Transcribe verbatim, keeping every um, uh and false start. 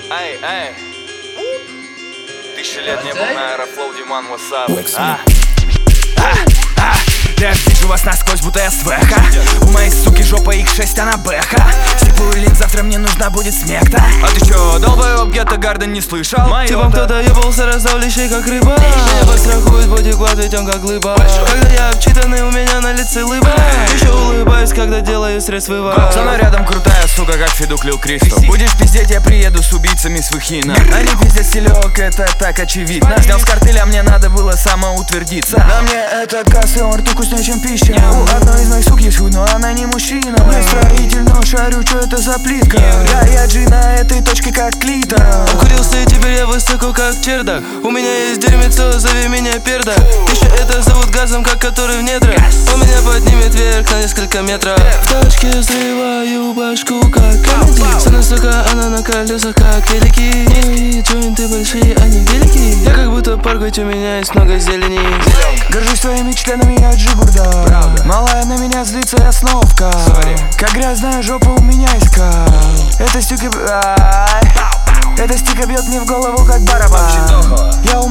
Эй, эй. Тысяча лет не был на Аэрофлоу, Диман, what's up? Я вижу вас насквозь, будто я свеха. У моей суки жопа икс шесть, она бэха. Стипую лин, завтра мне нужна будет смекта. А ты чё, долбоёб, Гетто Гарден не слышал? Типом кто-то ебался, раздал лещей как рыба. Меня подстрахует бодиклад, ведь он как глыба. Когда я обчитанный, у меня на лице лыба. Еще улыбаюсь, когда делаю средств вывод. Со мной рядом крутая сука, как Федук Лил Кристал. Будешь пиздеть, я приеду с убийцами с Выхина. Они пиздят стилек, это так очевидно. Снял с картеля, мне надо было самоутвердиться. На мне это касса, он рту вкуснее, чем пища. У одной из моих сук есть хуй, но она не мужчина. Я строитель, но шарю, что это за плитка. Я, я Джи на этой точке, как клитор. Укурился, и теперь я высоко, как чердак. У меня есть дерьмецо, зови меня перда. Еще это зовут газом, как который в недрах. Он меня поднимет вверх на несколько метров. В тачке взрываю башку, как комедий. Со мной, сука, она на колесах, как велики. Мои джойнты большие, они велики. Я как будто парк, ведь у меня есть много зелени. Горжусь своими членами, я джигурда. Малая на меня злится, я сновка. Как грязная жопа у меня искал. Это стюка... Эта стика бьет мне в голову, как барабан. Я